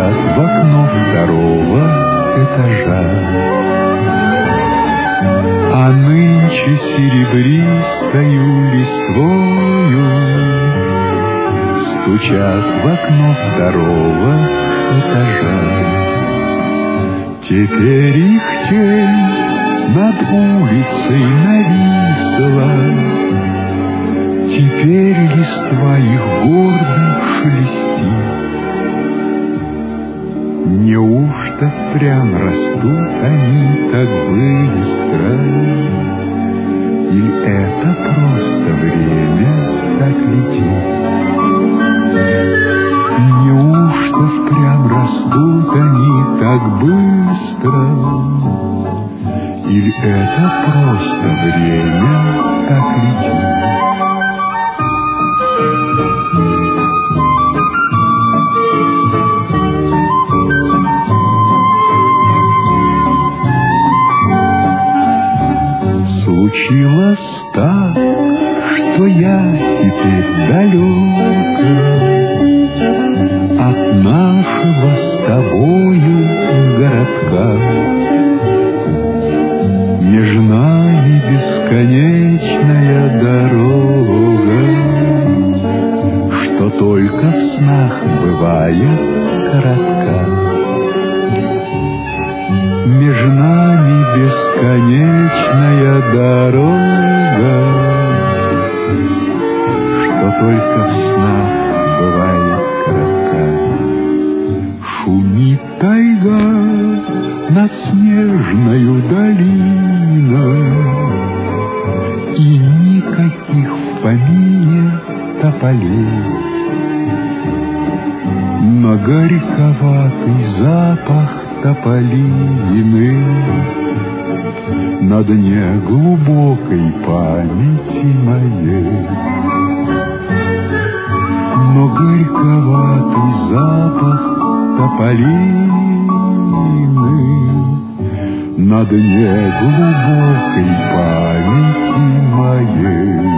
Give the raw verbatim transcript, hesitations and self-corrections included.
стучат в окно второго этажа. А нынче серебристою листвою стучат в окно второго этажа. Теперь их тень над улицей нависла, теперь листва их гордо шелестит. Неужто впрямь растут они так быстро? Или это просто время так летит? Неужто впрямь растут они так быстро? Или это просто время так летит? Случилось так, что я теперь далеко от нашего с тобою городка. Между нами бесконечная дорога, что только в снах бывает коротка. Между нами бесконечная дорога, что только в снах бывает коротка. Шумит тайга над снежною долиной, и никаких в помине тополей. Но горьковатый запах тополины на дне глубокой памяти моей. Но горьковатый запах тополины на дне глубокой памяти моей.